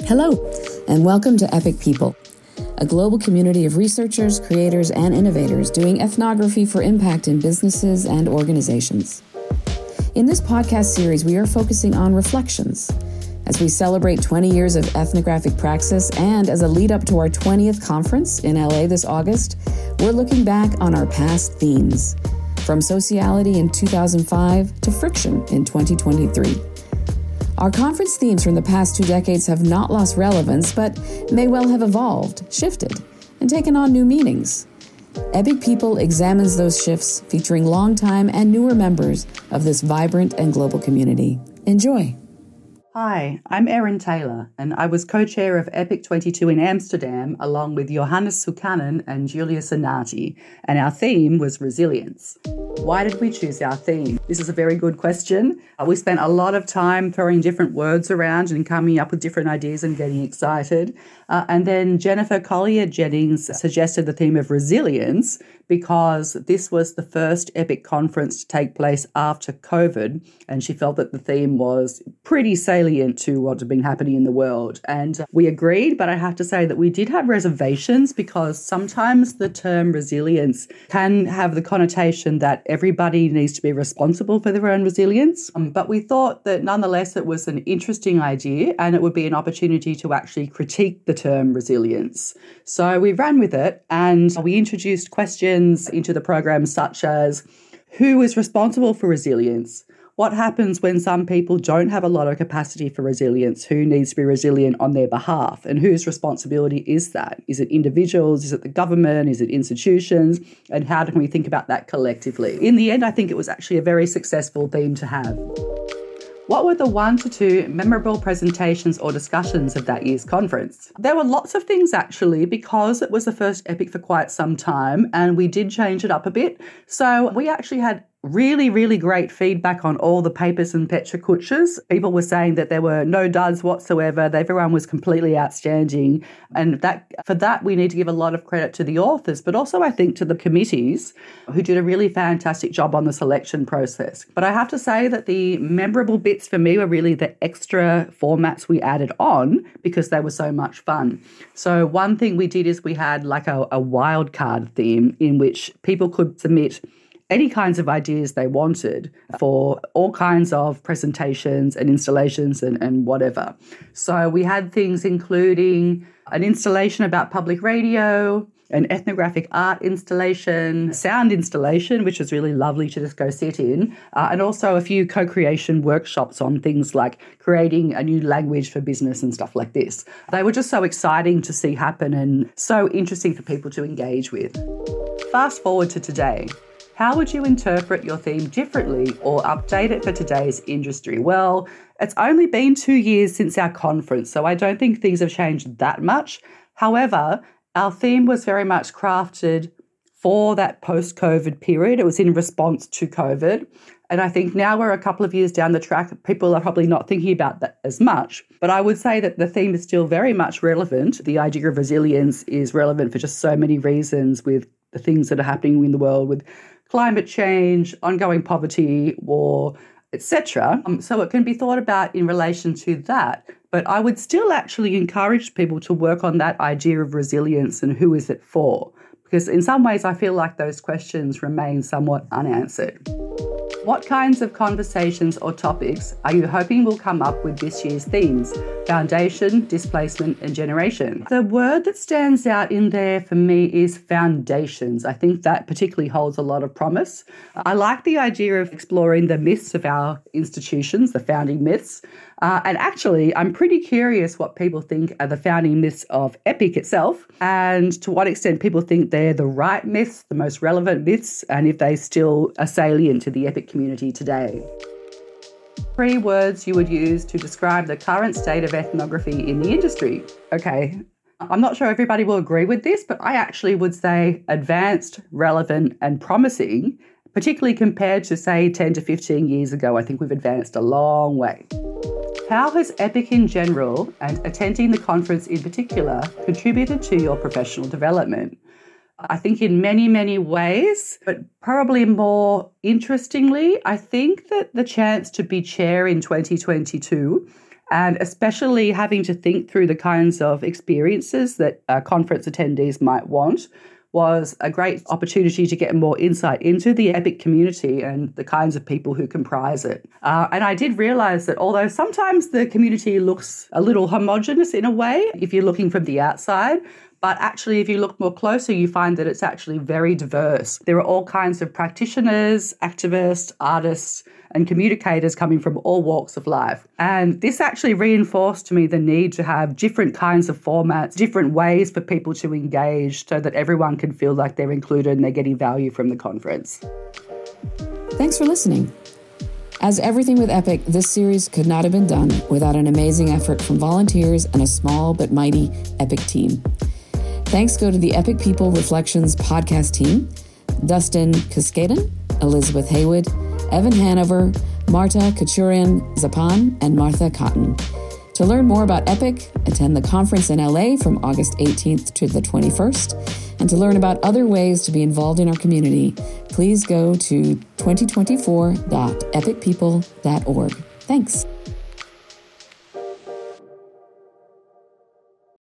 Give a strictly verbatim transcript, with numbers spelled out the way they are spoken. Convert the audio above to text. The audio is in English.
Hello, and welcome to Epic People, a global community of researchers, creators, and innovators doing ethnography for impact in businesses and organizations. In this podcast series, we are focusing on reflections as we celebrate twenty years of ethnographic praxis, and as a lead up to our twentieth conference in L A this August, we're looking back on our past themes, from sociality in two thousand five to friction in twenty twenty-three. Our conference themes from the past two decades have not lost relevance, but may well have evolved, shifted, and taken on new meanings. Epic People examines those shifts, featuring longtime and newer members of this vibrant and global community. Enjoy. Hi, I'm Erin Taylor, and I was co-chair of Epic twenty-two in Amsterdam, along with Johannes Sukanen and Julia Sonati, and our theme was resilience. Why did we choose our theme? This is a very good question. Uh, we spent a lot of time throwing different words around and coming up with different ideas and getting excited. Uh, and then Jennifer Collier Jennings suggested the theme of resilience because this was the first Epic conference to take place after COVID, and she felt that the theme was pretty salient to what had been happening in the world. And we agreed, but I have to say that we did have reservations because sometimes the term resilience can have the connotation that everybody needs to be responsible for their own resilience. Um, but we thought that nonetheless it was an interesting idea and it would be an opportunity to actually critique the term resilience. So we ran with it and we introduced questions into the program such as, who is responsible for resilience? What happens when some people don't have a lot of capacity for resilience? Who needs to be resilient on their behalf? And whose responsibility is that? Is it individuals? Is it the government? Is it institutions? And how can we think about that collectively? In the end, I think it was actually a very successful theme to have. What were the one to two memorable presentations or discussions of that year's conference? There were lots of things actually, because it was the first Epic for quite some time and we did change it up a bit. So we actually had really, really great feedback on all the papers and Petra Kutschers. People were saying that there were no duds whatsoever, that everyone was completely outstanding. And that for that, we need to give a lot of credit to the authors, but also I think to the committees who did a really fantastic job on the selection process. But I have to say that the memorable bits for me were really the extra formats we added on because they were so much fun. So one thing we did is we had like a, a wild card theme in which people could submit any kinds of ideas they wanted for all kinds of presentations and installations and, and whatever. So we had things including an installation about public radio, an ethnographic art installation, sound installation, which was really lovely to just go sit in, uh, and also a few co-creation workshops on things like creating a new language for business and stuff like this. They were just so exciting to see happen and so interesting for people to engage with. Fast forward to today. How would you interpret your theme differently or update it for today's industry? Well, it's only been two years since our conference, so I don't think things have changed that much. However, our theme was very much crafted for that post-COVID period. It was in response to COVID. And I think now we're a couple of years down the track, people are probably not thinking about that as much. But I would say that the theme is still very much relevant. The idea of resilience is relevant for just so many reasons with the things that are happening in the world with climate change, ongoing poverty, war, et cetera. Um, so it can be thought about in relation to that. But I would still actually encourage people to work on that idea of resilience and who is it for? Because in some ways I feel like those questions remain somewhat unanswered. What kinds of conversations or topics are you hoping will come up with this year's themes? Foundation, displacement, and generation. The word that stands out in there for me is foundations. I think that particularly holds a lot of promise. I like the idea of exploring the myths of our institutions, the founding myths. Uh, and actually, I'm pretty curious what people think are the founding myths of Epic itself and to what extent people think they're the right myths, the most relevant myths, and if they still are salient to the Epic community today. Three words you would use to describe the current state of ethnography in the industry. Okay, I'm not sure everybody will agree with this, but I actually would say advanced, relevant, and promising, particularly compared to, say, ten to fifteen years ago. I think we've advanced a long way. How has Epic in general, and attending the conference in particular, contributed to your professional development? I think in many, many ways, but probably more interestingly, I think that the chance to be chair in twenty twenty-two And especially having to think through the kinds of experiences that uh, conference attendees might want was a great opportunity to get more insight into the EPIC community and the kinds of people who comprise it. Uh, and I did realize that although sometimes the community looks a little homogenous in a way, if you're looking from the outside, but actually, if you look more closer, you find that it's actually very diverse. There are all kinds of practitioners, activists, artists, and communicators coming from all walks of life. And this actually reinforced to me the need to have different kinds of formats, different ways for people to engage so that everyone can feel like they're included and they're getting value from the conference. Thanks for listening. As everything with EPIC, this series could not have been done without an amazing effort from volunteers and a small but mighty EPIC team. Thanks go to the EPIC People Reflections podcast team, Dustin Kaskaden, Elizabeth Haywood, Evan Hanover, Marta Kachurian-Zapan, and Martha Cotton. To learn more about EPIC, attend the conference in L A from August eighteenth to the twenty-first, and to learn about other ways to be involved in our community, please go to twenty twenty-four dot epic people dot org. Thanks.